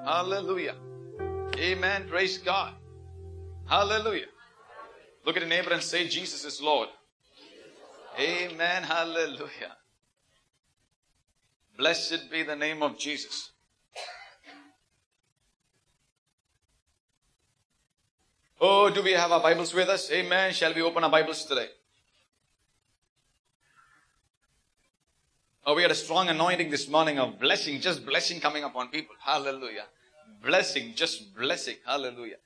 Hallelujah. Amen. Praise God. Hallelujah. Look at your neighbor and say, Jesus is Lord. Amen. Hallelujah. Blessed be the name of Jesus. Oh, do we have our Bibles with us? Amen. Shall we open our Bibles today? Oh, we had a strong anointing this morning of blessing, just blessing coming upon people. Hallelujah. Blessing, just blessing. Hallelujah.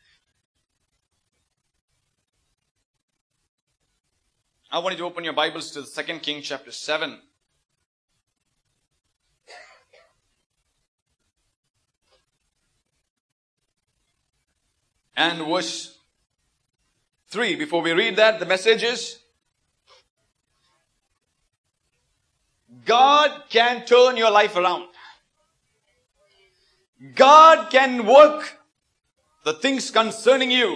I want you to open your Bibles to 2 Kings chapter 7. And verse 3. Before we read that, the message is, God can turn your life around. God can work the things concerning you.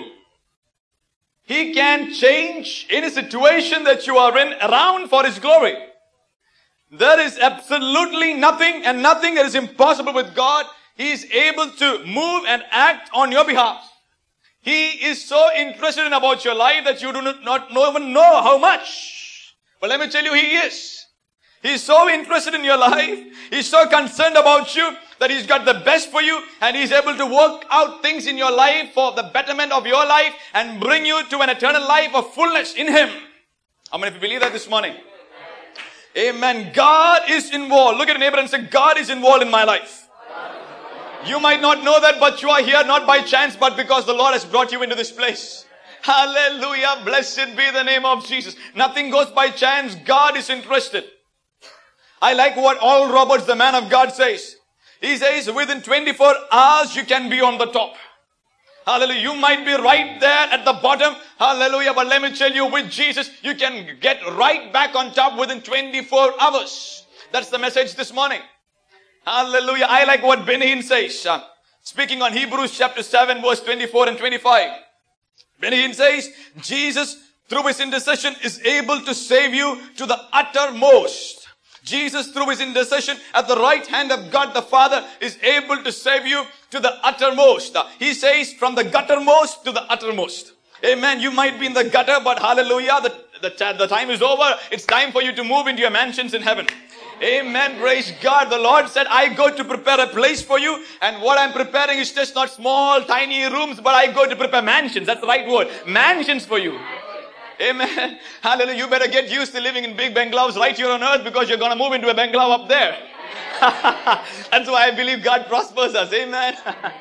He can change any situation that you are in around for His glory. There is absolutely nothing and nothing that is impossible with God. He is able to move and act on your behalf. He is so interested in about your life that you do not even know how much. But let me tell you, He is. He is so interested in your life. He is so concerned about you that He's got the best for you, and He's able to work out things in your life for the betterment of your life and bring you to an eternal life of fullness in Him. How many of you believe that this morning? Amen. God is involved. Look at your neighbor and say, God is involved in my life. You might not know that, but you are here not by chance, but because the Lord has brought you into this place. Hallelujah. Blessed be the name of Jesus. Nothing goes by chance. God is interested. I like what Oral Roberts, the man of God, says. He says, within 24 hours, you can be on the top. Hallelujah. You might be right there at the bottom. Hallelujah. But let me tell you, with Jesus, you can get right back on top within 24 hours. That's the message this morning. Hallelujah. I like what Ben Hinn says. Speaking on Hebrews chapter 7, verse 24 and 25. Ben Hinn says, Jesus, through His intercession, is able to save you to the uttermost. Jesus, through His intercession at the right hand of God the Father, is able to save you to the uttermost. He says, from the guttermost to the uttermost. Amen. You might be in the gutter, but hallelujah, the time is over. It's time for you to move into your mansions in heaven. Amen. Praise God. The Lord said, I go to prepare a place for you. And what I'm preparing is just not small, tiny rooms, but I go to prepare mansions. That's the right word. Mansions for you. Amen. Hallelujah. You better get used to living in big bungalows right here on earth, because you're going to move into a bungalow up there. That's why I believe God prospers us. Amen.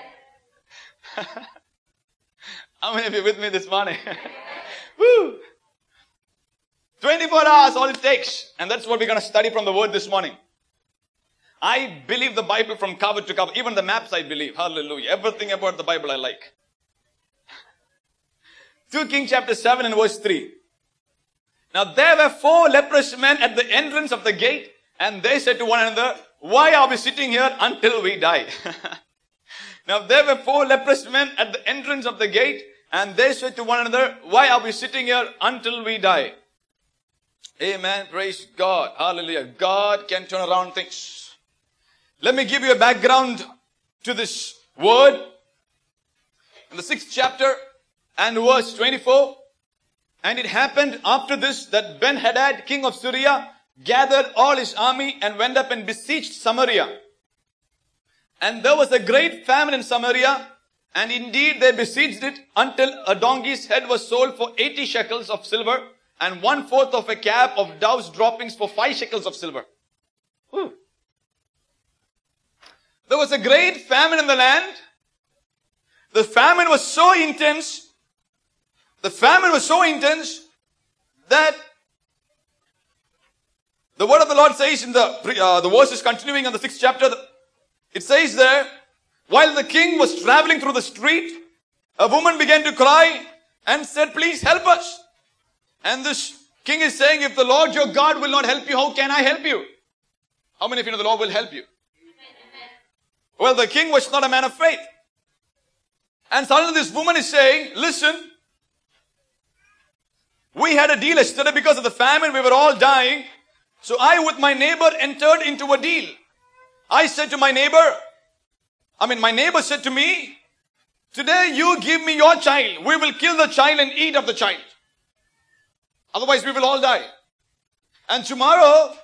How many of you with me this morning? Woo. 24 hours, all it takes. And that's what we're going to study from the Word this morning. I believe the Bible from cover to cover. Even the maps I believe. Hallelujah. Everything about the Bible I like. 2 Kings chapter 7 and verse 3. Now there were 4 leprous men at the entrance of the gate, and they said to one another, why are we sitting here until we die? Now there were 4 leprous men at the entrance of the gate, and they said to one another, why are we sitting here until we die? Amen. Praise God. Hallelujah. God can turn around things. Let me give you a background to this word. In the 6th chapter and verse 24. And it happened after this that Ben-Hadad, king of Syria, gathered all his army and went up and besieged Samaria. And there was a great famine in Samaria, and indeed they besieged it until a donkey's head was sold for 80 shekels of silver, and 1/4 of a cap of dove's droppings for 5 shekels of silver. Ooh. There was a great famine in the land. The famine was so intense. That the word of the Lord says in the verses continuing on the 6th chapter, it says there, while the king was traveling through the street, a woman began to cry and said, please help us. And this king is saying, if the Lord your God will not help you, how can I help you? How many of you know the Lord will help you? Well, the king was not a man of faith. And suddenly this woman is saying, listen, we had a deal yesterday because of the famine. We were all dying. So I with my neighbor entered into a deal. I said to my neighbor, My neighbor said to me, today you give me your child. We will kill the child and eat of the child. Otherwise we will all die. And tomorrow,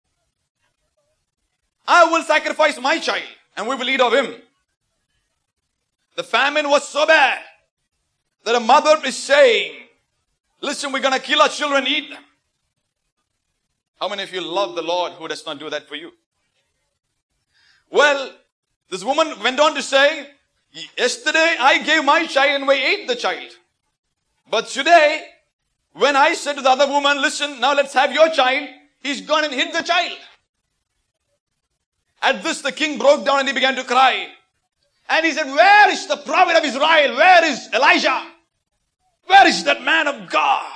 I will sacrifice my child and we will eat of him. The famine was so bad that a mother is saying, listen, we're going to kill our children and eat them. How many of you love the Lord who does not do that for you? Well, this woman went on to say, yesterday I gave my child and we ate the child. But today, when I said to the other woman, listen, now let's have your child, he's gone and hid the child. At this, the king broke down and he began to cry. And he said, where is the prophet of Israel? Where is Elijah? Where is that man of God?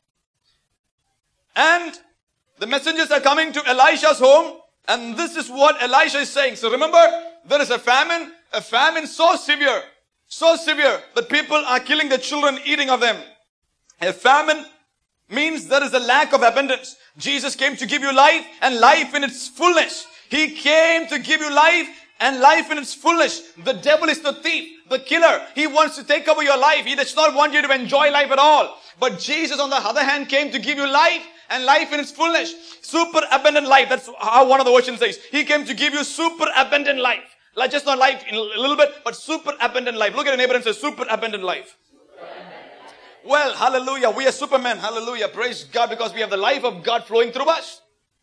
And the messengers are coming to Elisha's home. And this is what Elisha is saying. So remember, there is a famine so severe that people are killing their children, eating of them. A famine means there is a lack of abundance. Jesus came to give you life and life in its fullness. He came to give you life and life in its fullness. The devil is the thief, the killer. He wants to take over your life. He does not want you to enjoy life at all. But Jesus, on the other hand, came to give you life and life in its fullness. Super abundant life. That's how one of the versions says. He came to give you super abundant life. Like just not life in a little bit, but super abundant life. Look at your neighbor and say, super abundant life. Well, hallelujah. We are supermen. Hallelujah. Praise God, because we have the life of God flowing through us.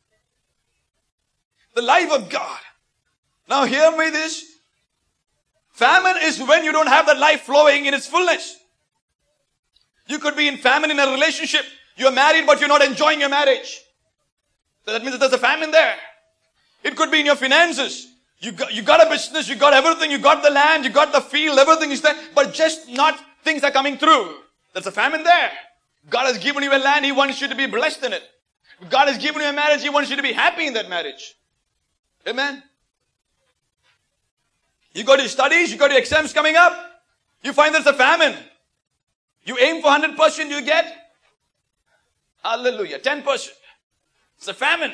The life of God. Now hear me this. Famine is when you don't have the life flowing in its fullness. You could be in famine in a relationship. You're married, but you're not enjoying your marriage. So that means that there's a famine there. It could be in your finances. You got a business, you got everything, you got the land, you got the field, everything is there, but just not things are coming through. There's a famine there. God has given you a land, He wants you to be blessed in it. God has given you a marriage, He wants you to be happy in that marriage. Amen. You got your studies, you got your exams coming up. You find there's a famine. You aim for 100%, you get, hallelujah, 10%. It's a famine.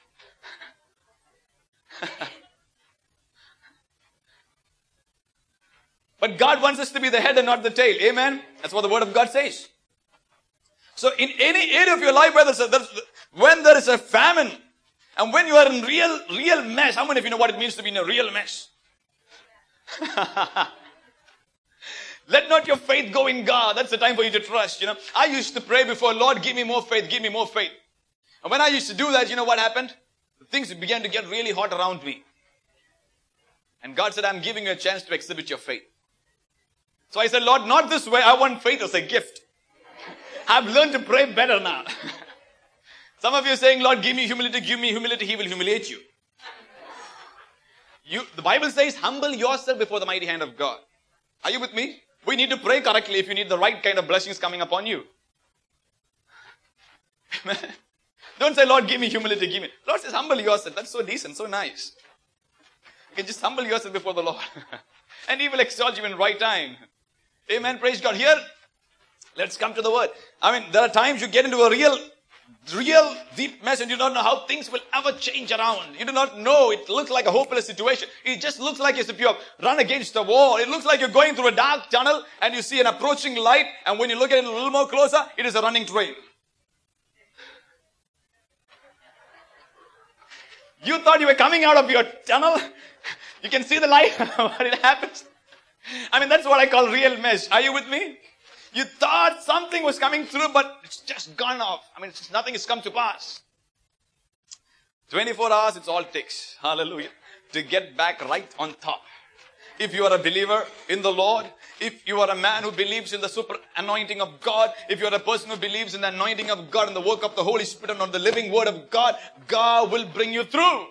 But God wants us to be the head and not the tail. Amen. That's what the word of God says. So in any area of your life when there is a famine and when you are in real mess, how many of you know what it means to be in a real mess? Let not your faith go in God. That's the time for you to trust. I used to pray before, Lord, give me more faith, give me more faith. And when I used to do that, you know what happened? Things began to get really hot around me. And God said, I'm giving you a chance to exhibit your faith. So I said, Lord, not this way. I want faith as a gift. I've learned to pray better now. Some of you are saying, Lord, give me humility, He will humiliate you. The Bible says, humble yourself before the mighty hand of God. Are you with me? We need to pray correctly if you need the right kind of blessings coming upon you. Don't say, Lord, give me humility, give me. Lord says, humble yourself. That's so decent, so nice. You can just humble yourself before the Lord. And He will exalt you in right time. Amen. Praise God. Here, let's come to the word. There are times you get into a real deep mess and you don't know how things will ever change around. You do not know. It looks like a hopeless situation. It just looks like as if you have run against a wall. It looks like you're going through a dark tunnel and you see an approaching light, and when you look at it a little more closer, it is a running train. You thought you were coming out of your tunnel. You can see the light, but it happens. That's what I call real mess. Are you with me? You thought something was coming through, but it's just gone off. Nothing has come to pass. 24 hours, it's all takes. Hallelujah. To get back right on top. If you are a believer in the Lord, if you are a man who believes in the super anointing of God, if you are a person who believes in the anointing of God and the work of the Holy Spirit and on the living word of God, God will bring you through.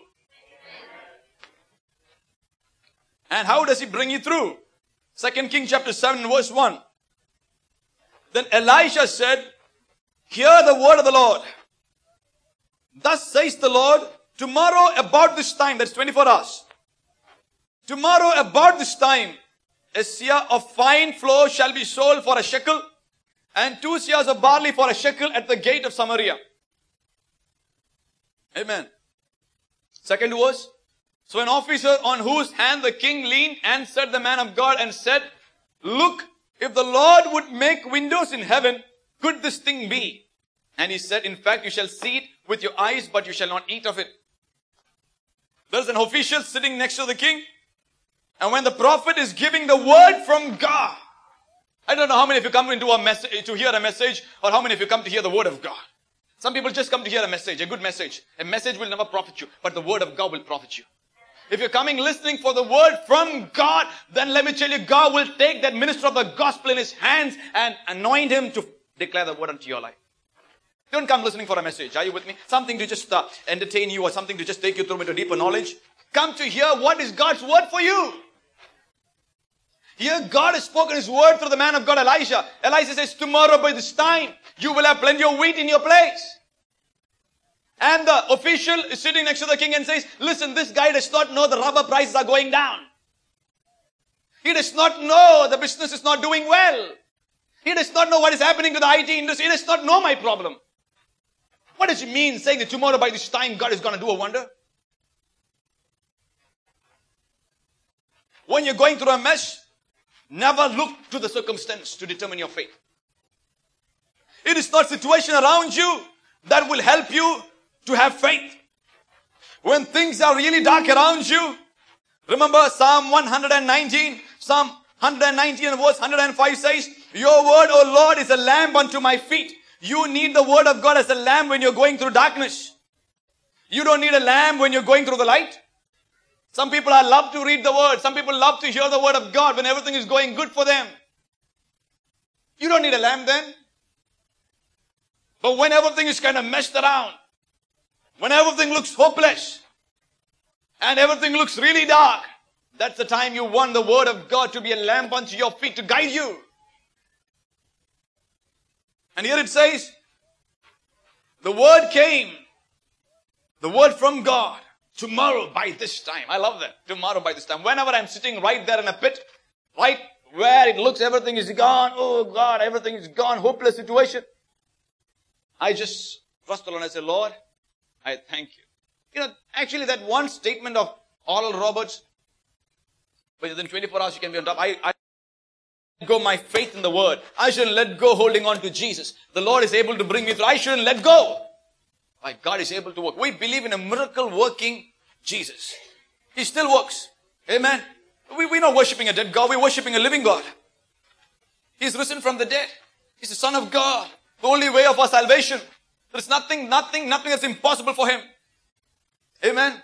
And how does He bring you through? 2 Kings chapter 7 verse 1. Then Elisha said, hear the word of the Lord. Thus says the Lord, tomorrow about this time, that's 24 hours. Tomorrow about this time, a seah of fine flour shall be sold for a shekel, and 2 seahs of barley for a shekel at the gate of Samaria. Amen. Second verse. So an officer on whose hand the king leaned answered the man of God and said, look, if the Lord would make windows in heaven, could this thing be? And he said, in fact, you shall see it with your eyes, but you shall not eat of it. There's an official sitting next to the king. And when the prophet is giving the word from God, I don't know how many of you come into a message to hear a message, or how many of you come to hear the word of God. Some people just come to hear a message, a good message. A message will never profit you, but the word of God will profit you. If you're coming listening for the word from God, then let me tell you, God will take that minister of the gospel in his hands and anoint him to declare the word unto your life. Don't come listening for a message. Are you with me? Something to just entertain you, or something to just take you through into deeper knowledge. Come to hear what is God's word for you. Here God has spoken his word through the man of God Elijah. Elijah says, tomorrow by this time, you will have plenty of wheat in your place. And the official is sitting next to the king and says, listen, this guy does not know the rubber prices are going down. He does not know the business is not doing well. He does not know what is happening to the IT industry. He does not know my problem. What does it mean saying that tomorrow by this time God is going to do a wonder? When you're going through a mess, never look to the circumstance to determine your faith. It is not situation around you that will help you to have faith. When things are really dark around you, remember Psalm 119, Psalm 119 and verse 105 says, your word, O Lord, is a lamp unto my feet. You need the word of God as a lamp when you're going through darkness. You don't need a lamp when you're going through the light. Some people love to read the word. Some people love to hear the word of God when everything is going good for them. You don't need a lamp then. But when everything is kind of messed around, when everything looks hopeless, and everything looks really dark, that's the time you want the word of God to be a lamp unto your feet to guide you. And here it says, the word came, the word from God, tomorrow by this time. I love that. Tomorrow by this time. Whenever I'm sitting right there in a pit, right where it looks everything is gone, oh God, everything is gone, hopeless situation, I just trust the Lord and I say, Lord, I thank you. You know, actually that one statement of Oral Roberts, within 24 hours you can be on top. I go my faith in the word. I shouldn't let go holding on to Jesus. The Lord is able to bring me through. I shouldn't let go. Why? God is able to work. We believe in a miracle working Jesus. He still works. Amen. We're not worshipping a dead God. We're worshipping a living God. He's risen from the dead. He's the Son of God. The only way of our salvation. There is nothing that's impossible for him. Amen.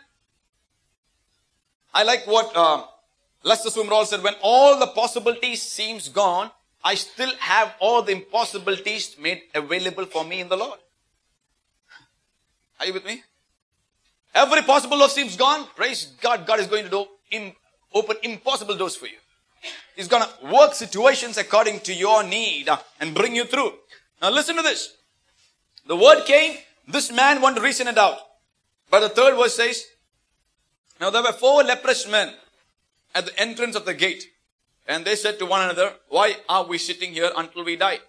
I like what Lester Sumrall said, when all the possibilities seems gone, I still have all the impossibilities made available for me in the Lord. Are you with me? Every possible door seems gone. Praise God. God is going to open impossible doors for you. He's going to work situations according to your need and bring you through. Now listen to this. The word came. This man wanted to reason it out. But the third verse says, now there were 4 leprous men at the entrance of the gate. And they said to one another, why are we sitting here until we die?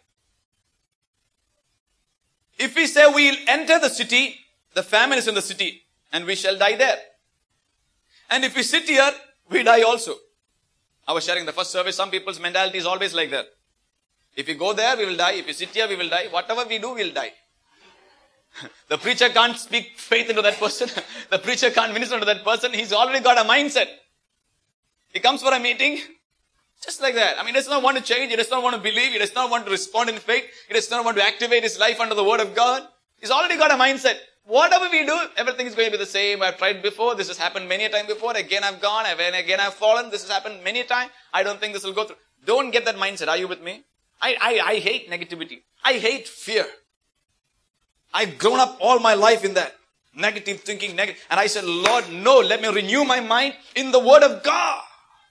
If we say we'll enter the city, the famine is in the city, and we shall die there. And if we sit here, we die also. I was sharing the first service, some people's mentality is always like that. If we go there, we will die. If we sit here, we will die. Whatever we do, we will die. The preacher can't speak faith into that person. The preacher can't minister to that person. He's already got a mindset. He comes for a meeting, just like that. I mean, he does not want to change. He does not want to believe. He does not want to respond in faith. He does not want to activate his life under the word of God. He's already got a mindset. Whatever we do, everything is going to be the same. I've tried before. This has happened many a time before. Again, I've gone. Again, I've fallen. This has happened many a time. I don't think this will go through. Don't get that mindset. Are you with me? I hate negativity. I hate fear. I've grown up all my life in that. Negative thinking, and I said, Lord, no, let me renew my mind in the word of God.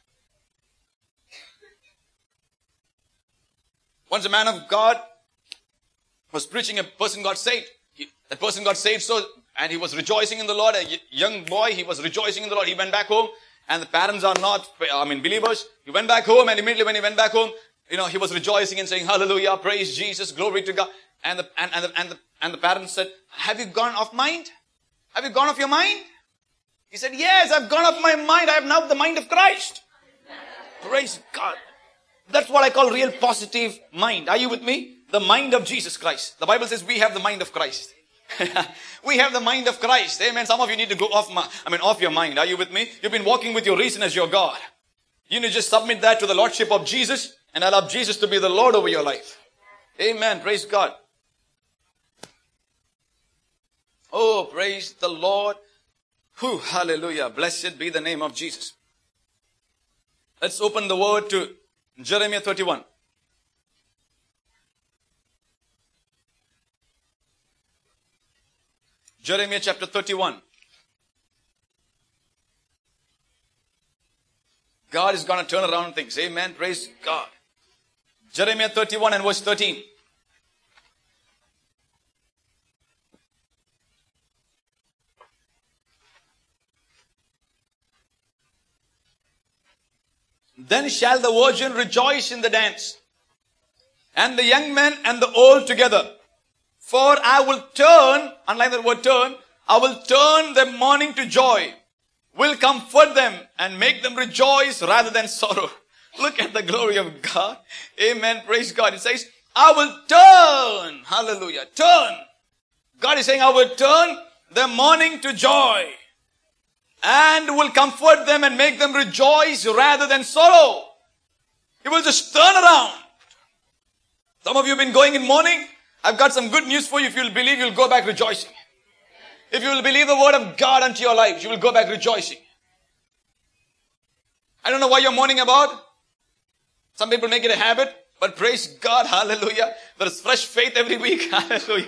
Once a man of God was preaching, a person got saved. That person got saved and he was rejoicing in the Lord. A young boy, he was rejoicing in the Lord. He went back home and the parents are not, believers. He went back home and immediately when he went back home, he was rejoicing and saying, hallelujah, praise Jesus, glory to God. And the parents said, have you gone off mind? Have you gone off your mind? He said, yes, I've gone off my mind. I have now the mind of Christ. Praise God. That's what I call real positive mind. Are you with me? The mind of Jesus Christ. The Bible says we have the mind of Christ. We have the mind of Christ. Amen. Some of you need to go off your mind. Are you with me? You've been walking with your reason as your God. You need to just submit that to the Lordship of Jesus and allow Jesus to be the Lord over your life. Amen. Praise God. Oh, praise the Lord. Whew, hallelujah. Blessed be the name of Jesus. Let's open the word to Jeremiah 31. Jeremiah chapter 31. God is going to turn around things. Amen. Praise God. Jeremiah 31 and verse 13. Then shall the virgin rejoice in the dance, and the young men and the old together. For I will turn, unlike the word turn, I will turn their mourning to joy, will comfort them and make them rejoice rather than sorrow. Look at the glory of God. Amen. Praise God. It says, I will turn. Hallelujah. Turn. God is saying, I will turn their mourning to joy, and will comfort them and make them rejoice rather than sorrow. He will just turn around. Some of you have been going in mourning. I've got some good news for you. If you'll believe, you'll go back rejoicing. If you will believe the word of God unto your life, you will go back rejoicing. I don't know what you're mourning about. Some people make it a habit, but praise God, hallelujah. There is fresh faith every week, hallelujah.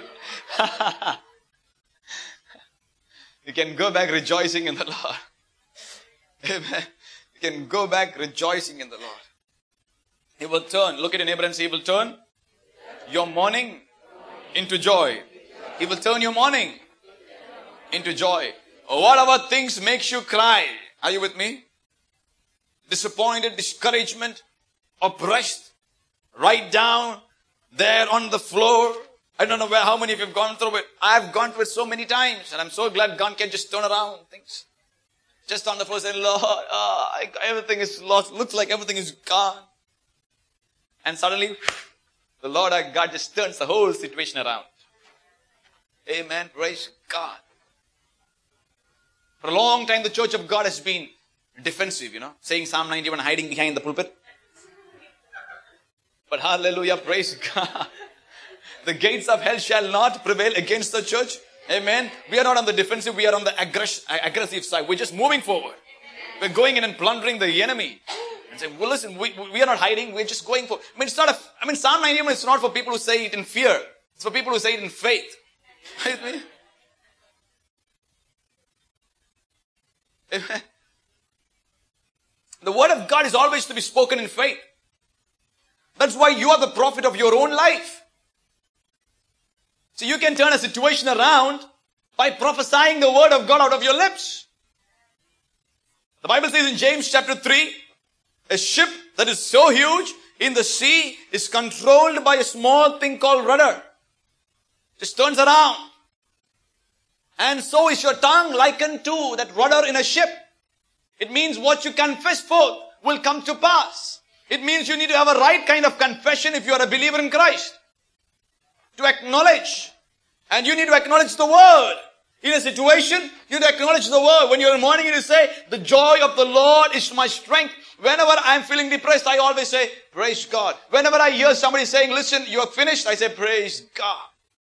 You can go back rejoicing in the Lord. Amen. You can go back rejoicing in the Lord. He will turn. Look at your neighbor and say, He will turn your mourning into joy. He will turn your mourning into joy. Whatever things makes you cry. Are you with me? Disappointed, discouragement, oppressed, right down there on the floor. I don't know how many of you have gone through it. I've gone through it so many times, and I'm so glad God can just turn around things. Just on the floor saying, Lord, everything is lost. Looks like everything is gone. And suddenly, the Lord our God just turns the whole situation around. Amen. Praise God. For a long time, the church of God has been defensive, saying Psalm 91, hiding behind the pulpit. But hallelujah, praise God. The gates of hell shall not prevail against the church. Amen. We are not on the defensive. We are on the aggressive side. We're just moving forward. We're going in and plundering the enemy. And saying, well, listen, we are not hiding. We're just going for, Psalm 91 is not for people who say it in fear. It's for people who say it in faith. Right? Amen. The word of God is always to be spoken in faith. That's why you are the prophet of your own life. So you can turn a situation around by prophesying the word of God out of your lips. The Bible says in James chapter 3, a ship that is so huge in the sea is controlled by a small thing called rudder. Just turns around. And so is your tongue likened to that rudder in a ship. It means what you confess forth will come to pass. It means you need to have a right kind of confession if you are a believer in Christ. To acknowledge. And you need to acknowledge the word. In a situation, you need to acknowledge the word. When you're in the morning, you need to say, the joy of the Lord is my strength. Whenever I'm feeling depressed, I always say, praise God. Whenever I hear somebody saying, listen, you are finished, I say, praise God.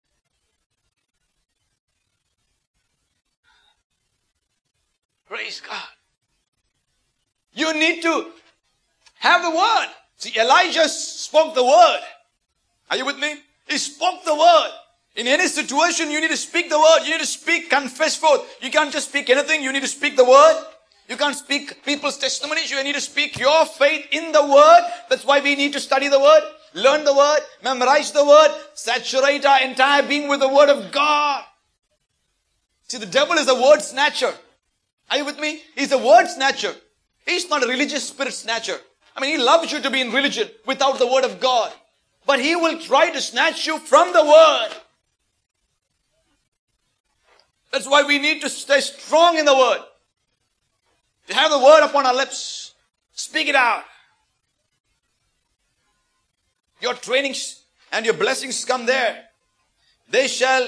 Praise God. You need to have the word. See, Elijah spoke the word. Are you with me? He spoke the word. In any situation, you need to speak the word. You need to speak, confess forth. You can't just speak anything. You need to speak the word. You can't speak people's testimonies. You need to speak your faith in the word. That's why we need to study the word, learn the word, memorize the word, saturate our entire being with the word of God. See, the devil is a word snatcher. Are you with me? He's a word snatcher. He's not a religious spirit snatcher. He loves you to be in religion without the word of God. But he will try to snatch you from the word. That's why we need to stay strong in the word. We have the word upon our lips. Speak it out. Your trainings and your blessings come there. They shall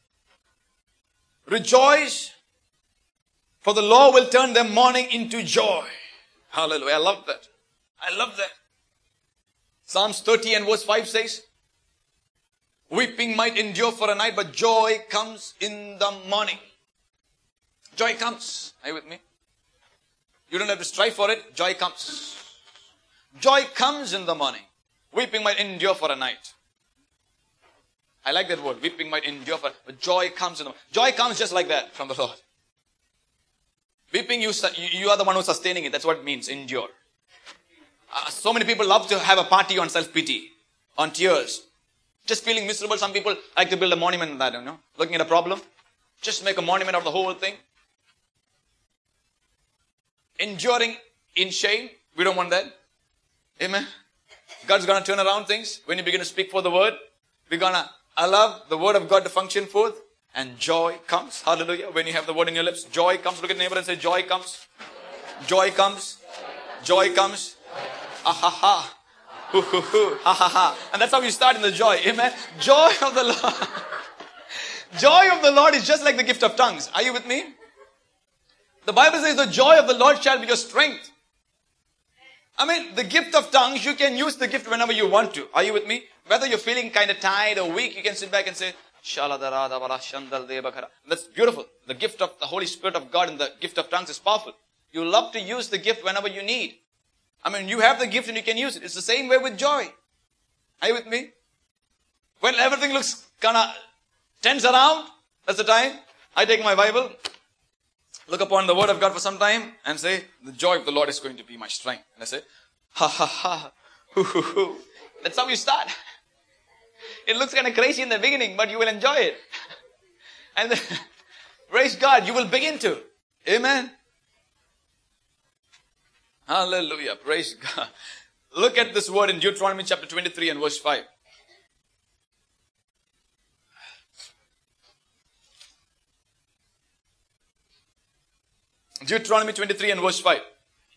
rejoice, for the Lord will turn their mourning into joy. Hallelujah. I love that. I love that. Psalms 30 and verse 5 says, weeping might endure for a night, but joy comes in the morning. Joy comes. Are you with me? You don't have to strive for it. Joy comes. Joy comes in the morning. Weeping might endure for a night. I like that word. Weeping might endure for, but joy comes in the morning. Joy comes just like that from the Lord. Weeping, you are the one who's sustaining it. That's what it means, endure. So many people love to have a party on self-pity, on tears. Just feeling miserable. Some people like to build a monument on that, Looking at a problem. Just make a monument of the whole thing. Enduring in shame. We don't want that. Amen. God's going to turn around things when you begin to speak for the word. We're going to allow the word of God to function forth. And joy comes. Hallelujah. When you have the word in your lips, joy comes. Look at the neighbor and say, joy comes. Joy comes. Joy comes. Ah ha ha. Hoo hoo hoo. Ha ha ha. And that's how you start in the joy. Amen. Joy of the Lord. Joy of the Lord is just like the gift of tongues. Are you with me? The Bible says the joy of the Lord shall be your strength. I mean, the gift of tongues, you can use the gift whenever you want to. Are you with me? Whether you're feeling kind of tired or weak, you can sit back and say, that's beautiful. The gift of the Holy Spirit of God and the gift of tongues is powerful. You love to use the gift whenever you need. I mean, you have the gift and you can use it. It's the same way with joy. Are you with me? When everything looks kind of tense around, that's the time I take my Bible, look upon the word of God for some time and say, the joy of the Lord is going to be my strength. And I say, ha ha ha, hoo hoo hoo. That's how you start. It looks kind of crazy in the beginning, but you will enjoy it. And then, praise God, you will begin to. Amen. Hallelujah. Praise God. Look at this word in Deuteronomy chapter 23 and verse 5. Deuteronomy 23 and verse 5.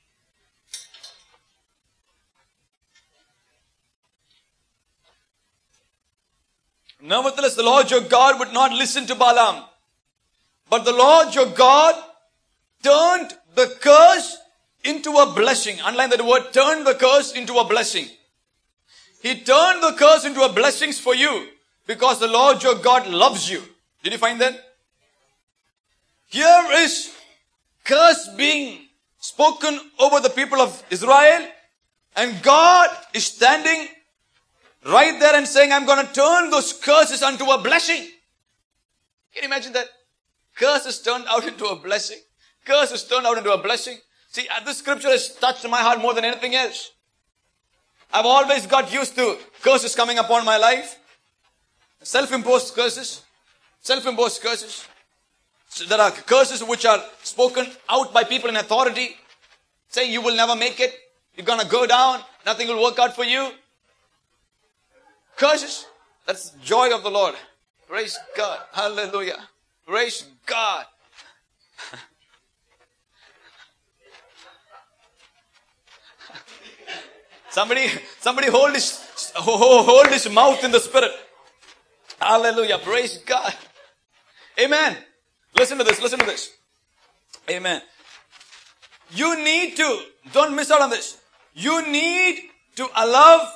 Nevertheless, the Lord your God would not listen to Balaam. But the Lord your God turned the curse into a blessing. Underline that word, turned the curse into a blessing. He turned the curse into a blessing for you because the Lord your God loves you. Did you find that? Here is curse being spoken over the people of Israel, and God is standing right there and saying, I'm going to turn those curses into a blessing. Can you imagine that? Curse is turned out into a blessing. Curse is turned out into a blessing. See, this scripture has touched my heart more than anything else. I've always got used to curses coming upon my life. Self-imposed curses. Self-imposed curses. So there are curses which are spoken out by people in authority, saying you will never make it. You're going to go down. Nothing will work out for you. Curses. That's the joy of the Lord. Praise God. Hallelujah. Praise God. Somebody hold his mouth in the spirit. Hallelujah. Praise God. Amen. Listen to this. Amen. You need to, don't miss out on this. You need to allow.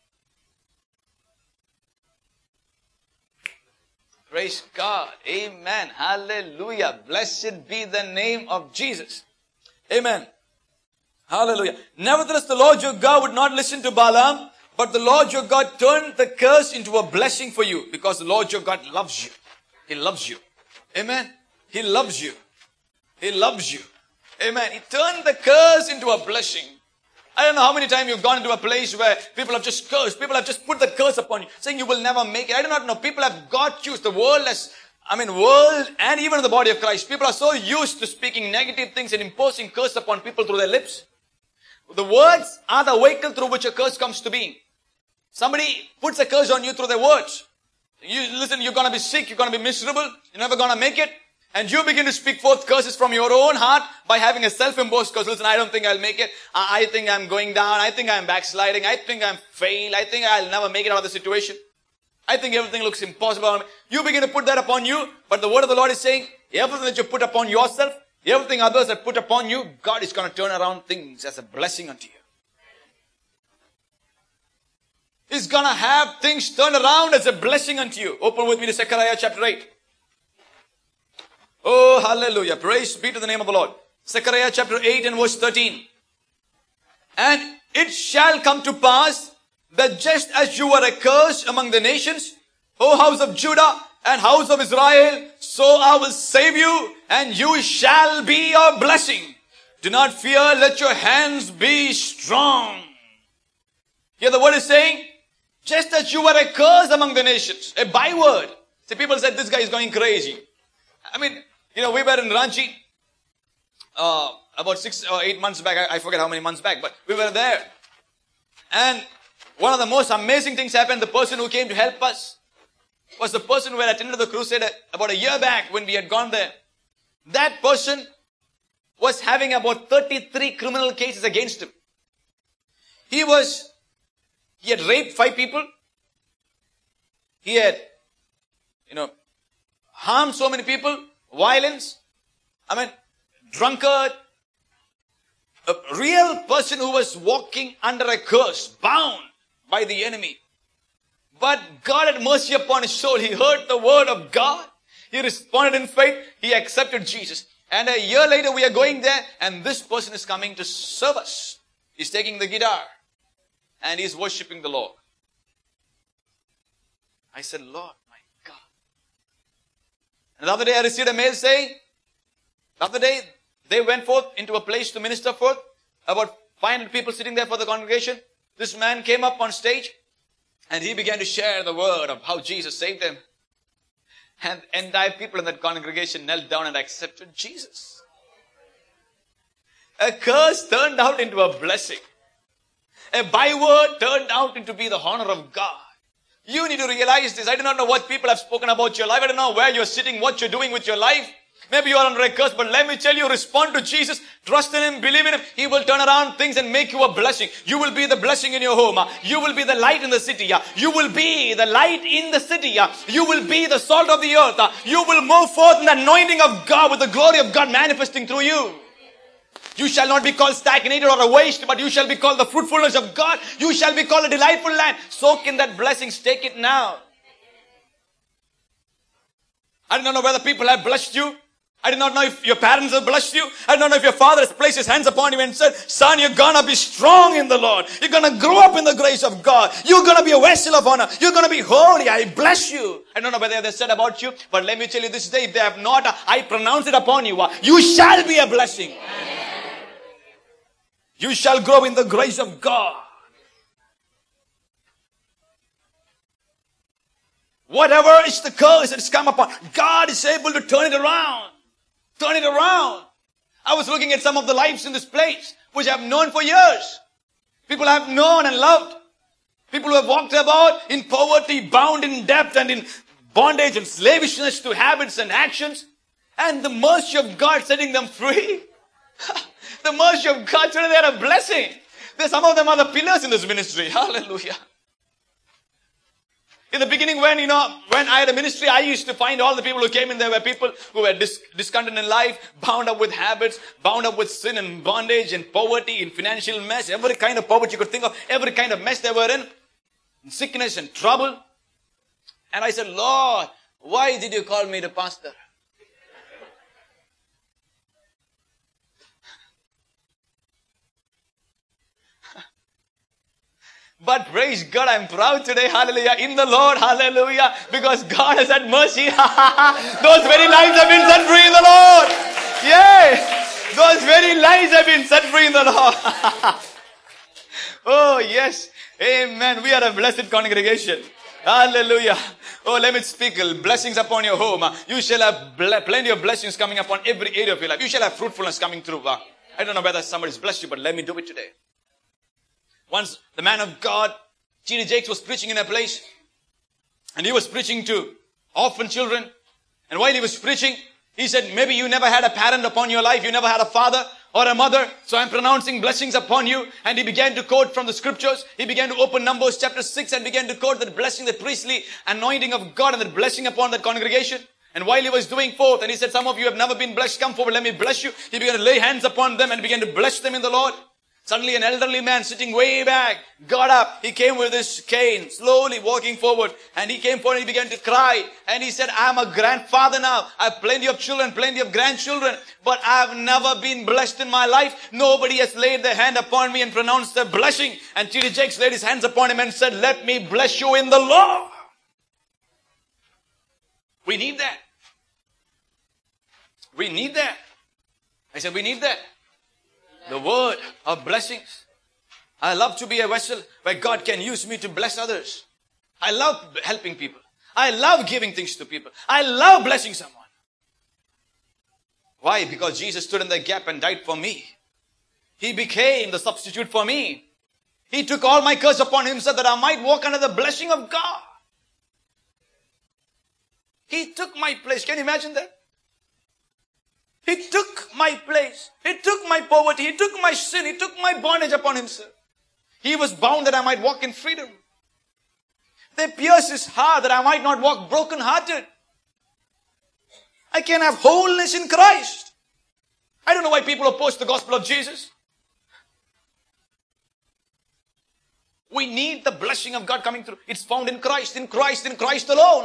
Praise God. Amen. Hallelujah. Blessed be the name of Jesus. Amen. Hallelujah. Nevertheless, the Lord your God would not listen to Balaam, but the Lord your God turned the curse into a blessing for you because the Lord your God loves you. He loves you. Amen. He loves you. He loves you. Amen. He turned the curse into a blessing. I don't know how many times you've gone into a place where people have just cursed. People have just put the curse upon you, saying you will never make it. I do not know. People have got used. The world and even the body of Christ, people are so used to speaking negative things and imposing curse upon people through their lips. The words are the vehicle through which a curse comes to being. Somebody puts a curse on you through their words. You listen, you're going to be sick, you're going to be miserable, you're never going to make it. And you begin to speak forth curses from your own heart by having a self-imposed curse. Listen, I don't think I'll make it. I think I'm going down. I think I'm backsliding. I think I'm failed. I think I'll never make it out of the situation. I think everything looks impossible. You begin to put that upon you. But the word of the Lord is saying, everything that you put upon yourself, everything others have put upon you, God is going to turn around things as a blessing unto you. He's going to have things turned around as a blessing unto you. Open with me to Zechariah chapter 8. Oh, hallelujah. Praise be to the name of the Lord. Zechariah chapter 8 and verse 13. And it shall come to pass that just as you were accursed among the nations, O house of Judah and house of Israel, so I will save you, and you shall be a blessing. Do not fear, let your hands be strong. Here the word is saying, just as you were accursed among the nations, a byword. See, people said this guy is going crazy. I mean, we were in Ranchi about 6 or 8 months back. I forget how many months back, but we were there. And one of the most amazing things happened. The person who came to help us was the person who had attended the crusade about a year back when we had gone there. That person was having about 33 criminal cases against him. He had raped 5 people. He had, harmed so many people. Violence. Drunkard. A real person who was walking under a curse, bound by the enemy. But God had mercy upon his soul. He heard the word of God. He responded in faith. He accepted Jesus. And a year later we are going there, and this person is coming to serve us. He's taking the guitar and he's worshipping the Lord. I said, Lord, my God. And the other day I received a mail saying, the other day they went forth into a place to minister forth. About 500 people sitting there for the congregation. This man came up on stage and he began to share the word of how Jesus saved them. And entire people in that congregation knelt down and accepted Jesus. A curse turned out into a blessing. A byword turned out into be the honor of God. You need to realize this. I do not know what people have spoken about your life. I don't know where you're sitting, what you're doing with your life. Maybe you are under a curse, but let me tell you, respond to Jesus, trust in Him, believe in Him. He will turn around things and make you a blessing. You will be the blessing in your home. You will be the light in the city. You will be the light in the city. You will be the salt of the earth. You will move forth in the anointing of God with the glory of God manifesting through you. You shall not be called stagnated or a waste, but you shall be called the fruitfulness of God. You shall be called a delightful land. Soak in that blessing. Take it now. I do not know whether people have blessed you. I do not know if your parents have blessed you. I don't know if your father has placed his hands upon you and said, son, you're gonna be strong in the Lord. You're gonna grow up in the grace of God. You're gonna be a vessel of honor. You're gonna be holy. I bless you. I don't know whether they said about you, but let me tell you this day, if they have not, I pronounce it upon you. You shall be a blessing. You shall grow in the grace of God. Whatever is the curse that has come upon, God is able to turn it around. Turn it around. I was looking at some of the lives in this place, which I have known for years. People I have known and loved. People who have walked about in poverty, bound in debt and in bondage and slavishness to habits and actions. And the mercy of God setting them free. The mercy of God, today they are a blessing. Some of them are the pillars in this ministry. Hallelujah. In the beginning, when I had a ministry, I used to find all the people who came in there were people who were discontent in life, bound up with habits, bound up with sin and bondage and poverty and financial mess, every kind of poverty you could think of, every kind of mess they were in, sickness and trouble. And I said, Lord, why did you call me the pastor? But praise God, I'm proud today, hallelujah, in the Lord, hallelujah, because God has had mercy. Those very lives have been set free in the Lord. Yes, those very lives have been set free in the Lord. Oh, yes, amen. We are a blessed congregation. Hallelujah. Oh, let me speak blessings upon your home. You shall have plenty of blessings coming upon every area of your life. You shall have fruitfulness coming through. I don't know whether somebody's blessed you, but let me do it today. Once the man of God, T.D. Jakes, was preaching in a place, and he was preaching to orphan children. And while he was preaching, He said, maybe you never had a parent upon your life. You never had a father or a mother. So I'm pronouncing blessings upon you. And he began to quote from the scriptures. He began to open Numbers chapter 6 and began to quote the blessing, the priestly anointing of God and the blessing upon that congregation. And while he was doing forth, and he said, some of you have never been blessed. Come forward, let me bless you. He began to lay hands upon them and began to bless them in the Lord. Suddenly an elderly man sitting way back got up. He came with his cane, slowly walking forward. And he came forward and he began to cry. And he said, I'm a grandfather now. I have plenty of children, plenty of grandchildren. But I have never been blessed in my life. Nobody has laid their hand upon me and pronounced a blessing. And T.D. Jakes laid his hands upon him and said, let me bless you in the Lord. We need that. We need that. I said, we need that. The word of blessings. I love to be a vessel where God can use me to bless others. I love helping people. I love giving things to people. I love blessing someone. Why? Because Jesus stood in the gap and died for me. He became the substitute for me. He took all my curse upon himself that I might walk under the blessing of God. He took my place. Can you imagine that? He took my place. He took my poverty. He took my sin. He took my bondage upon himself. He was bound that I might walk in freedom. They pierced his heart that I might not walk broken-hearted. I can have wholeness in Christ. I don't know why people oppose the gospel of Jesus. We need the blessing of God coming through. It's found in Christ, in Christ, in Christ alone.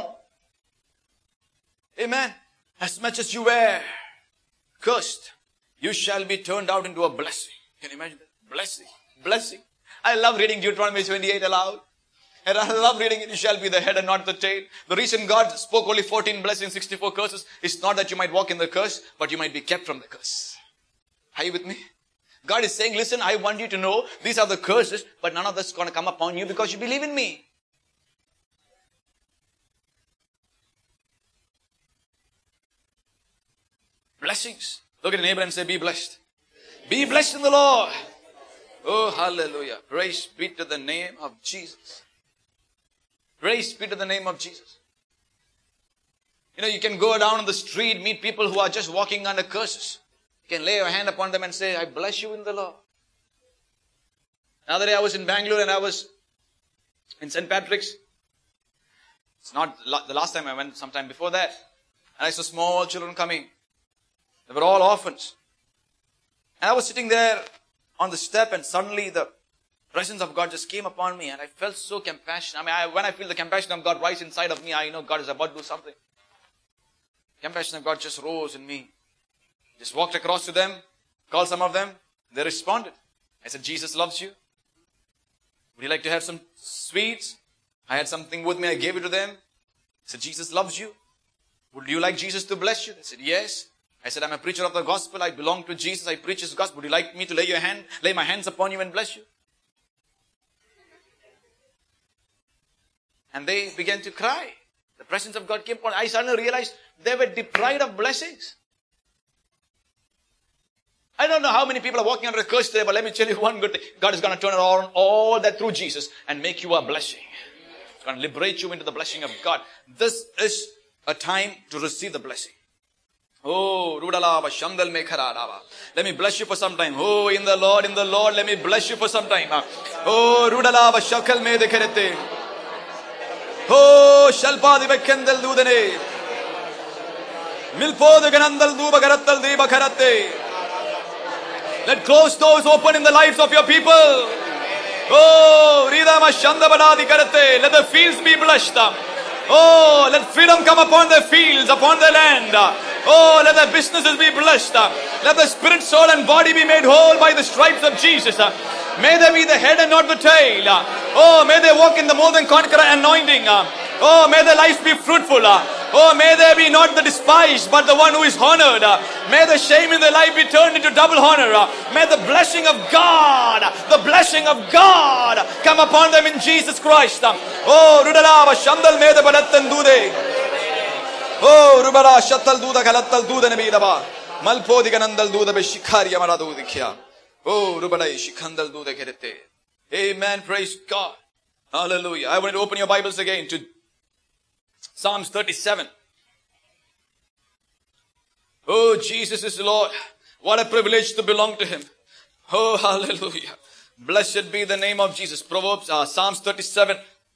Amen. As much as you were cursed, you shall be turned out into a blessing. Can you imagine that? Blessing. Blessing. I love reading Deuteronomy 28 aloud. And I love reading it. You shall be the head and not the tail. The reason God spoke only 14 blessings, 64 curses is not that you might walk in the curse, but you might be kept from the curse. Are you with me? God is saying, listen, I want you to know these are the curses, but none of this is going to come upon you because you believe in me. Blessings. Look at your neighbor and say, be blessed. Be blessed in the Lord. Oh, hallelujah. Praise be to the name of Jesus. Praise be to the name of Jesus. You know, you can go down on the street, meet people who are just walking under curses. You can lay your hand upon them and say, I bless you in the Lord. Another day I was in Bangalore and I was in St. Patrick's. It's not the last time I went, sometime before that. And I saw small children coming. They were all orphans. And I was sitting there on the step and suddenly the presence of God just came upon me and I felt so compassionate. When I feel the compassion of God rise inside of me, I know God is about to do something. Compassion of God just rose in me. Just walked across to them, called some of them. They responded. I said, Jesus loves you. Would you like to have some sweets? I had something with me. I gave it to them. I said, Jesus loves you. Would you like Jesus to bless you? They said, yes. I said, I'm a preacher of the gospel. I belong to Jesus. I preach his gospel. Would you like me to lay my hands upon you and bless you? And they began to cry. The presence of God came upon. I suddenly realized they were deprived of blessings. I don't know how many people are walking under a curse today, but let me tell you one good thing. God is going to turn around all that through Jesus and make you a blessing. It's going to liberate you into the blessing of God. This is a time to receive the blessing. Oh, Rudalava, Shamdal Mekharadava. Let me bless you for some time. Oh, in the Lord, let me bless you for some time. Oh, Rudalava, Shakal Me Dekarete. Oh, Shalpa Divakandal Dudane. Milpo de Ganandal Duba Garatal Deba Karate. Let closed doors open in the lives of your people. Oh, Ridama Shanda Badadi Karate. Let the fields be blessed. Oh, let freedom come upon the fields, upon the land. Oh, let the businesses be blessed. Let the spirit, soul and body be made whole by the stripes of Jesus. May they be the head and not the tail. Oh, may they walk in the more than conqueror anointing. Oh, may their lives be fruitful. Oh, may they be not the despised, but the one who is honored. May the shame in their life be turned into double honor. May the blessing of God come upon them in Jesus Christ. Oh, Rudalava Shandal Meda Badatan Dude. Oh, Rubara Shatal Duda Kalatal Duda Nebidaba. Malpo di Ganandal Duda Beshikari Amaradu Dikia. Oh, Rubadai Shikandal Duda Kerete. Amen. Praise God. Hallelujah. I want you to open your Bibles again to Psalms 37. Oh, Jesus is Lord. What a privilege to belong to Him. Oh, hallelujah. Blessed be the name of Jesus. Psalms 37.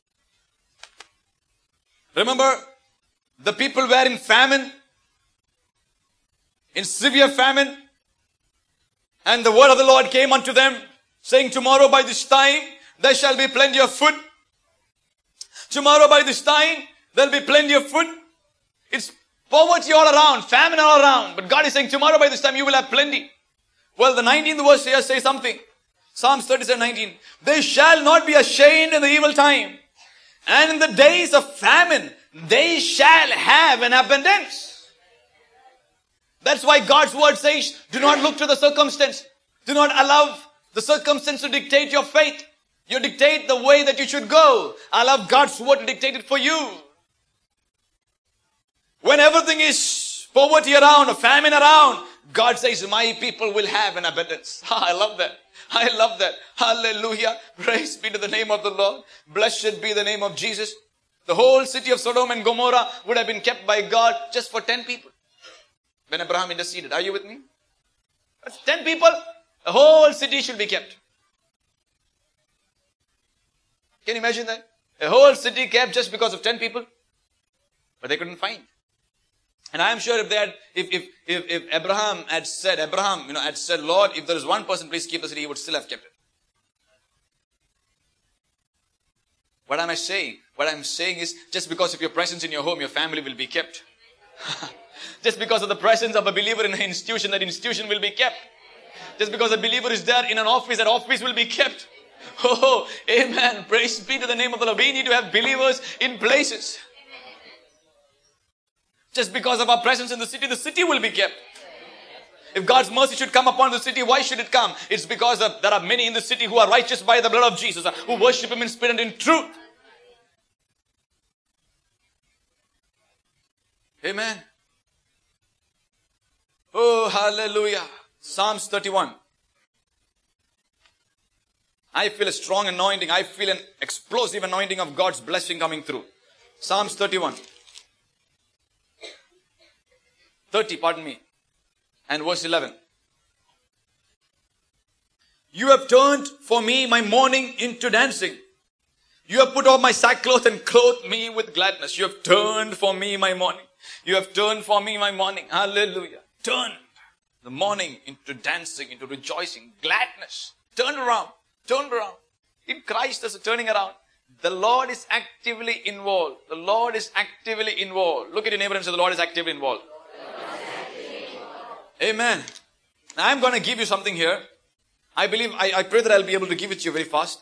Remember, the people were in famine, in severe famine, and the word of the Lord came unto them, saying, tomorrow by this time, there shall be plenty of food. Tomorrow by this time, there will be plenty of food. It's poverty all around, famine all around. But God is saying, tomorrow by this time, you will have plenty. Well, the 19th verse here says something. Psalms 37:19. They shall not be ashamed in the evil time. And in the days of famine, they shall have an abundance. That's why God's word says, do not look to the circumstance. Do not allow the circumstance to dictate your faith. You dictate the way that you should go. Allow God's word to dictate it for you. When everything is poverty around, or famine around, God says, my people will have an abundance. I love that. I love that. Hallelujah. Praise be to the name of the Lord. Blessed be the name of Jesus. The whole city of Sodom and Gomorrah would have been kept by God just for 10 people. When Abraham interceded. Are you with me? That's 10 people. The whole city should be kept. Can you imagine that? A whole city kept just because of 10 people. But they couldn't find. And I am sure if Abraham had said, Lord, if there is one person, please keep the city, he would still have kept it. What am I saying? What I'm saying is, just because of your presence in your home, your family will be kept. Just because of the presence of a believer in an institution, that institution will be kept. Just because a believer is there in an office, that office will be kept. Oh, amen. Praise be to the name of the Lord. We need to have believers in places. Just because of our presence in the city will be kept. If God's mercy should come upon the city, why should it come? It's because there are many in the city who are righteous by the blood of Jesus, who worship Him in spirit and in truth. Amen. Oh, hallelujah. Psalms 31. I feel a strong anointing. I feel an explosive anointing of God's blessing coming through. Psalms 30, and verse 11. You have turned for me my mourning into dancing. You have put off my sackcloth and clothed me with gladness. You have turned for me my mourning. You have turned for me my mourning. Hallelujah. Turned the mourning into dancing, into rejoicing, gladness. Turned around. Turned around. In Christ there's a turning around. The Lord is actively involved. The Lord is actively involved. Look at your neighbor and say, the Lord is actively involved. Amen. Now I'm going to give you something here. I pray that I'll be able to give it to you very fast.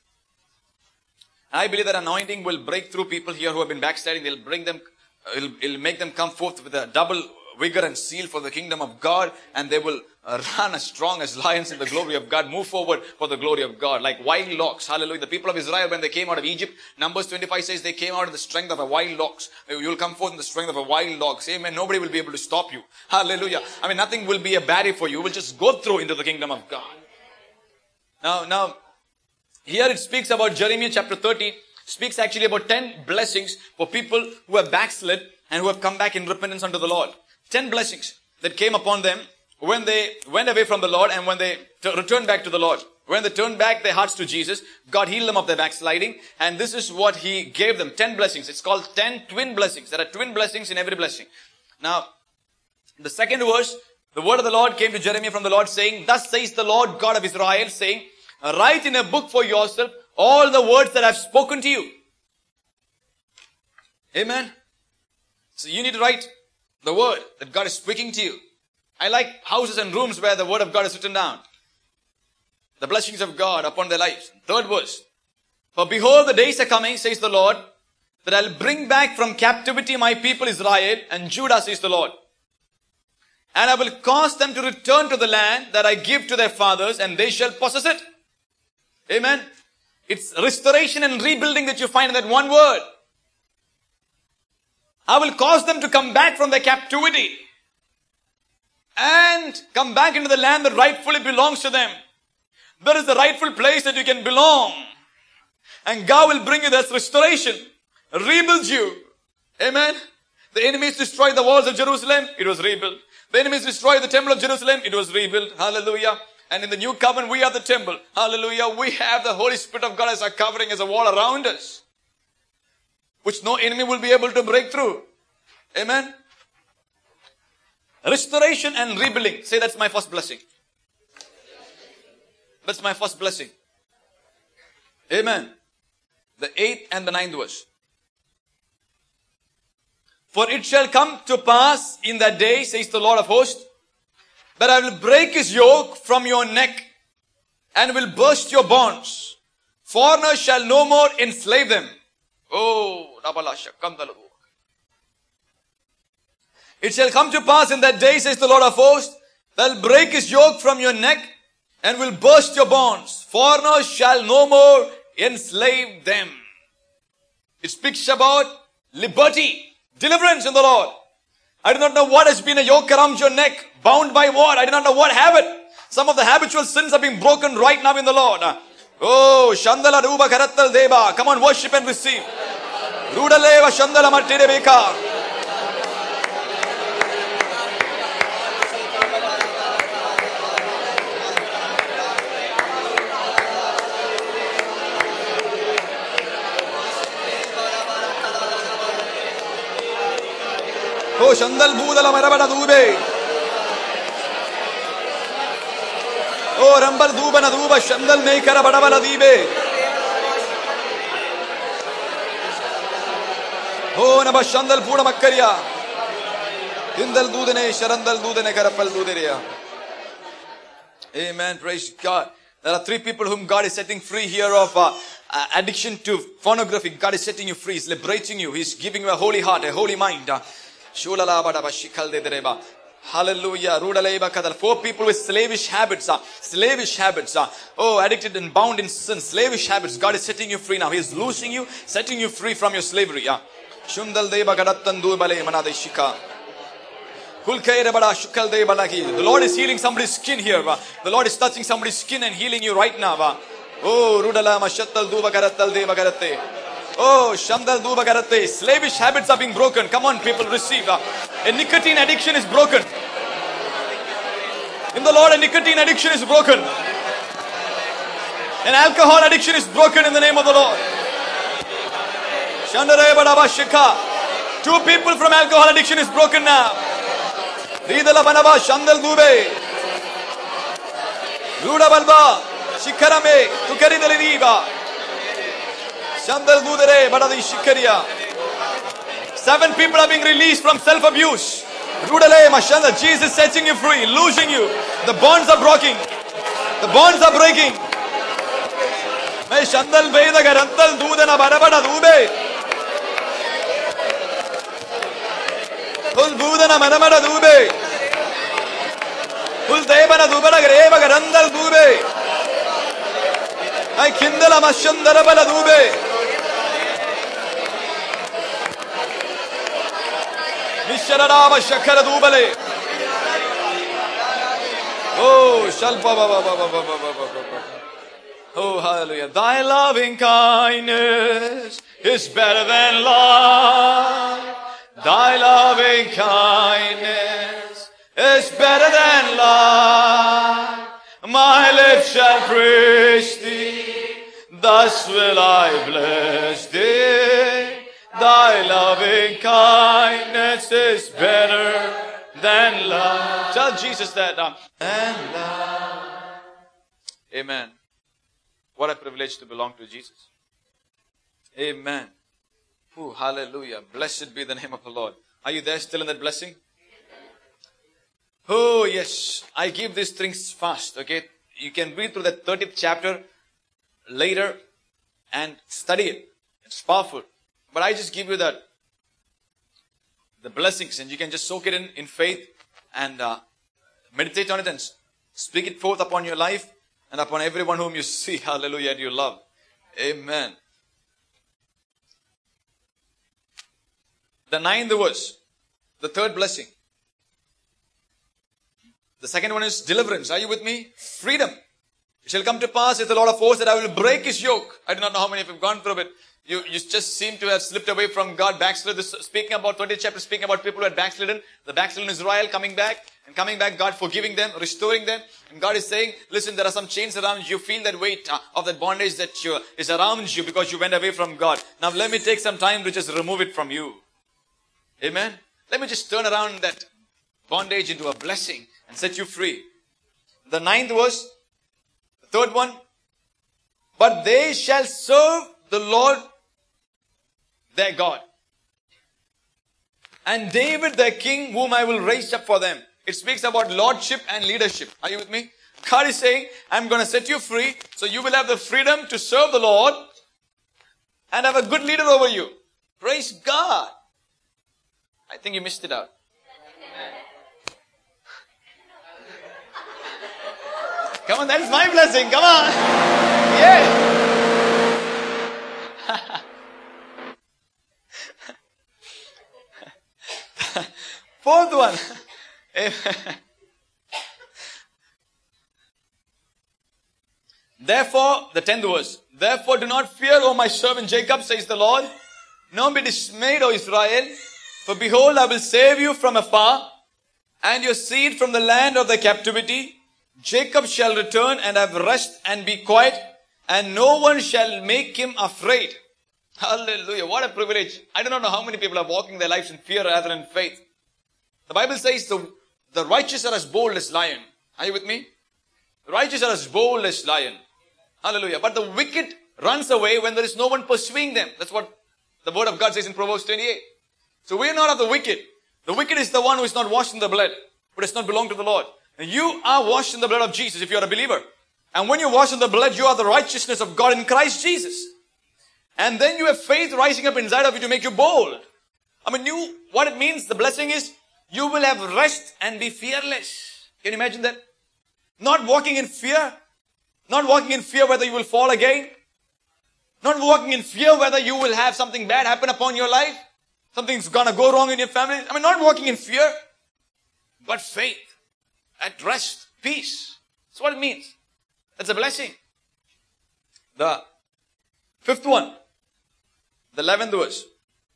I believe that anointing will break through people here who have been backsliding. It'll make them come forth with a double vigor and zeal for the kingdom of God, and they will run as strong as lions in the glory of God, move forward for the glory of God, like wild ox. Hallelujah. The people of Israel, when they came out of Egypt, Numbers 25 says they came out in the strength of a wild ox. You will come forth in the strength of a wild ox. Amen. Nobody will be able to stop you. Hallelujah. I mean, nothing will be a barrier for you. You will just go through into the kingdom of God. Now, here it speaks about Jeremiah chapter 30, speaks actually about 10 blessings for people who have backslid and who have come back in repentance unto the Lord. 10 blessings that came upon them when they went away from the Lord and when they returned back to the Lord. When they turned back their hearts to Jesus, God healed them of their backsliding, and this is what He gave them, 10 blessings. It's called 10 twin blessings. There are twin blessings in every blessing. Now, the second verse, the word of the Lord came to Jeremiah from the Lord saying, thus says the Lord God of Israel, saying, write in a book for yourself all the words that I've spoken to you. Amen. So you need to write the word that God is speaking to you. I like houses and rooms where the word of God is written down. The blessings of God upon their lives. Third verse. For behold, the days are coming, says the Lord, that I'll bring back from captivity my people Israel and Judah, says the Lord. And I will cause them to return to the land that I give to their fathers, and they shall possess it. Amen. It's restoration and rebuilding that you find in that one word. I will cause them to come back from their captivity and come back into the land that rightfully belongs to them. There is the rightful place that you can belong. And God will bring you this restoration, rebuild you. Amen. The enemies destroyed the walls of Jerusalem. It was rebuilt. The enemies destroyed the temple of Jerusalem. It was rebuilt. Hallelujah. And in the new covenant, we are the temple. Hallelujah. We have the Holy Spirit of God as a covering, as a wall around us, which no enemy will be able to break through. Amen. Restoration and rebuilding. Say, that's my first blessing. That's my first blessing. Amen. The 8th and the 9th verse. For it shall come to pass in that day, says the Lord of hosts, that I will break his yoke from your neck and will burst your bonds. Foreigners shall no more enslave them. Oh, it shall come to pass in that day, says the Lord of hosts, that I will break his yoke from your neck and will burst your bonds. Foreigners shall no more enslave them. It speaks about liberty, deliverance in the Lord. I do not know what has been a yoke around your neck. Bound by what? I do not know what habit. Some of the habitual sins are being broken right now in the Lord. Oh, Shandala Ruba Karattal Deva. Come on, worship and receive. Rudaleva Shandala Matide Beka. Oh, Shandal Budala Marabada Dube. Oh, Rambal Dubana Duba, Shandal Mekara Badabala Dibe. Oh, Naba Shandal Pura Makaria. Hindal Dudene, Sharandal Dudene, Karapal Duderia. Amen. Praise God. There are 3 people whom God is setting free here of addiction to pornography. God is setting you free. He's liberating you. He's giving you a holy heart, a holy mind. Hallelujah. 4 people with slavish habits. Oh, addicted and bound in sin. Slavish habits. God is setting you free now. He is loosing you, setting you free from your slavery. The Lord is healing somebody's skin here. The Lord is touching somebody's skin and healing you right now. Oh, Rudala Mashattal Duba Karatal Deva Karate. Oh, Shandal Duba Karate. Slavish habits are being broken. Come on, people, receive. A nicotine addiction is broken. In the Lord, a nicotine addiction is broken. An alcohol addiction is broken in the name of the Lord. Shandare Badaba Shika. 2 people from alcohol addiction is broken now. Ridala Banaba Shandal Dube. Ruda Balba. Shikarame. Tukari Daliva. Shandal Dudere Badadi Shikaria. 7 people are being released from self-abuse. Rudale Mashanda. Jesus setting you free, losing you. The bonds are breaking. The bonds are breaking. May Shandal Veda Garantal Dudana Badabada Dube. Ul Budana Manamada Dube. Ul Devana Dubana Greva Garandal Dube. I Kindala Mashandara Bala Dube. Misharadaba Shakara Dubale. Oh, Shalpa Baba. Oh, hallelujah. Thy loving kindness is better than life. Thy loving kindness is better than life. My lips shall praise thee. Thus will I bless thee. Thy loving kindness is better than life. Tell Jesus that. And life. Amen. What a privilege to belong to Jesus. Amen. Ooh, hallelujah. Blessed be the name of the Lord. Are you there still in that blessing? Oh, yes. I give these things fast, okay? You can read through that 30th chapter later and study it. It's powerful. But I just give you the blessings, and you can just soak it in faith and meditate on it and speak it forth upon your life and upon everyone whom you see. Hallelujah. And you love. Amen. The 9th verse, the 3rd blessing. The second one is deliverance. Are you with me? Freedom. It shall come to pass, saith the Lord of hosts, that I will break his yoke. I do not know how many of you have gone through it. You just seem to have slipped away from God, backslid. This speaking about 20th chapter, speaking about people who had backslidden. The backslidden Israel coming back. and coming back, God forgiving them, restoring them. And God is saying, listen, there are some chains around you. Feel that weight of that bondage that is around you because you went away from God. Now let me take some time to just remove it from you. Amen. Let me just turn around that bondage into a blessing and set you free. The 9th verse, the 3rd one. But they shall serve the Lord their God, and David their king, whom I will raise up for them. It speaks about lordship and leadership. Are you with me? God is saying, I'm going to set you free, so you will have the freedom to serve the Lord and have a good leader over you. Praise God. I think you missed it out. Come on, that is my blessing. Come on. Yeah. 4th one. Therefore, the 10th verse. Therefore do not fear, O my servant Jacob, says the Lord. Nor be dismayed, O Israel. For behold, I will save you from afar, and your seed from the land of the captivity. Jacob shall return and have rest and be quiet, and no one shall make him afraid. Hallelujah. What a privilege. I do not know how many people are walking their lives in fear rather than faith. The Bible says the righteous are as bold as lion. Are you with me? The righteous are as bold as lion. Hallelujah. But the wicked runs away when there is no one pursuing them. That's what the word of God says in Proverbs 28. So we are not of the wicked. The wicked is the one who is not washed in the blood, who does not belong to the Lord. And you are washed in the blood of Jesus if you are a believer. And when you are washed in the blood, you are the righteousness of God in Christ Jesus. And then you have faith rising up inside of you to make you bold. I mean, what it means, the blessing is, you will have rest and be fearless. Can you imagine that? Not walking in fear. Not walking in fear whether you will fall again. Not walking in fear whether you will have something bad happen upon your life. Something's gonna go wrong in your family. I mean, not walking in fear, but faith. At rest, peace. That's what it means. That's a blessing. The 5th one. The 11th verse.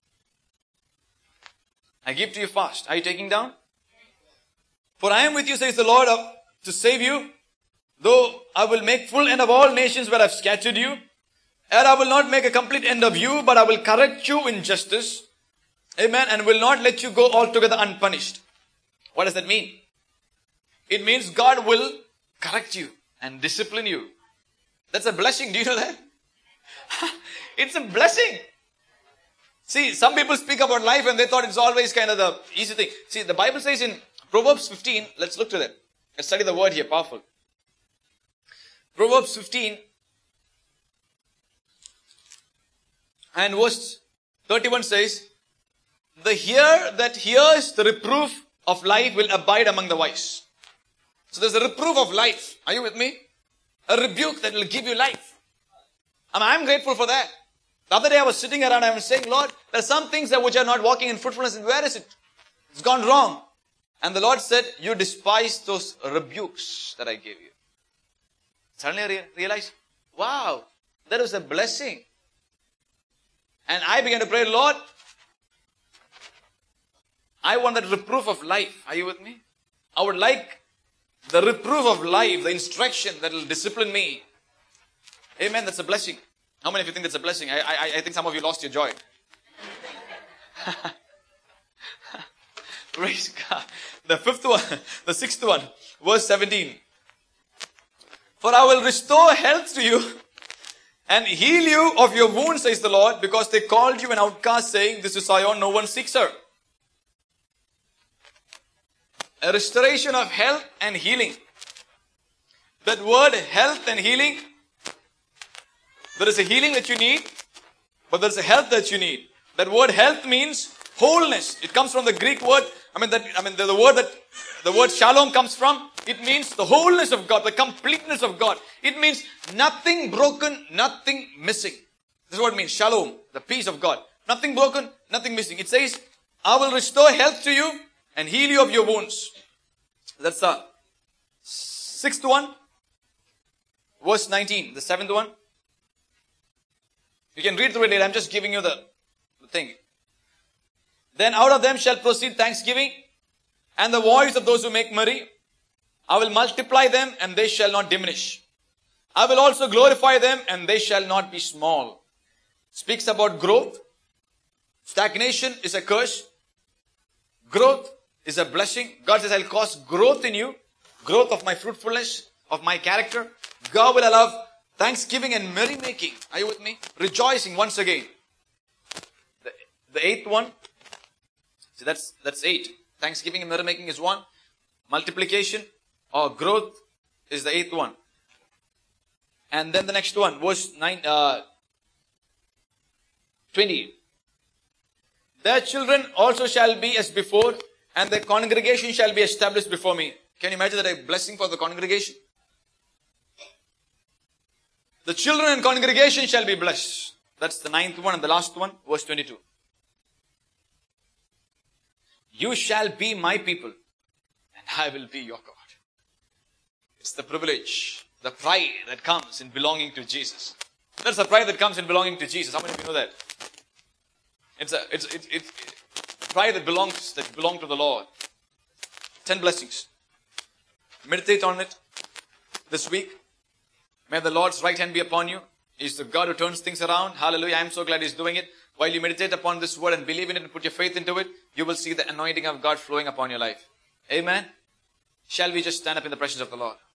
I give to you fast. Are you taking down? For I am with you, says the Lord, to save you. Though I will make full end of all nations where I have scattered you. And I will not make a complete end of you, but I will correct you in justice. Amen. And will not let you go altogether unpunished. What does that mean? It means God will correct you and discipline you. That's a blessing. Do you know that? It's a blessing. See, some people speak about life and they thought it's always kind of the easy thing. See, the Bible says in Proverbs 15, let's look to that. Let's study the word here, powerful. Proverbs 15 and verse 31 says, the ear that hears the reproof of life will abide among the wise. So there's a reproof of life. Are you with me? A rebuke that will give you life. I'm grateful for that. The other day I was sitting around and I was saying, Lord, there are some things that which are not walking in fruitfulness, and where is it? It's gone wrong. And the Lord said, you despise those rebukes that I gave you. Suddenly I realized, wow, that was a blessing. And I began to pray, Lord, I want that reproof of life. Are you with me? I would like the reproof of life, the instruction that will discipline me. Amen. That's a blessing. How many of you think that's a blessing? I think some of you lost your joy. Praise God. The 5th one, the 6th one, verse 17. For I will restore health to you and heal you of your wounds, says the Lord, because they called you an outcast, saying, this is Zion, no one seeks her. A restoration of health and healing. That word health and healing, there is a healing that you need, but there is a health that you need. That word health means wholeness. It comes from the Greek word, the word shalom comes from. It means the wholeness of God, the completeness of God. It means nothing broken, nothing missing. This is what it means, shalom, the peace of God. Nothing broken, nothing missing. It says, I will restore health to you and heal you of your wounds. That's the 6th one. Verse 19, the 7th one. You can read through it later. I'm just giving you the thing. Then out of them shall proceed thanksgiving and the voice of those who make merry. I will multiply them, and they shall not diminish. I will also glorify them, and they shall not be small. Speaks about growth. Stagnation is a curse. Growth is a blessing. God says, I'll cause growth in you. Growth of my fruitfulness, of my character. God will allow thanksgiving and merrymaking. Are you with me? Rejoicing once again. The eighth one. See, that's 8. Thanksgiving and merrymaking is 1. Multiplication or growth is the 8th one. And then the next one, verse 20. Their children also shall be as before, and the congregation shall be established before me. Can you imagine that a blessing for the congregation? The children and congregation shall be blessed. That's the 9th one and the last one, verse 22. You shall be my people, and I will be your God. It's the privilege, the pride that comes in belonging to Jesus. That's the pride that comes in belonging to Jesus. How many of you know that? It's pride that belong to the Lord. 10 blessings. Meditate on it this week. May the Lord's right hand be upon you. He's the God who turns things around. Hallelujah. I'm so glad He's doing it. While you meditate upon this word and believe in it and put your faith into it, you will see the anointing of God flowing upon your life. Amen. Shall we just stand up in the presence of the Lord?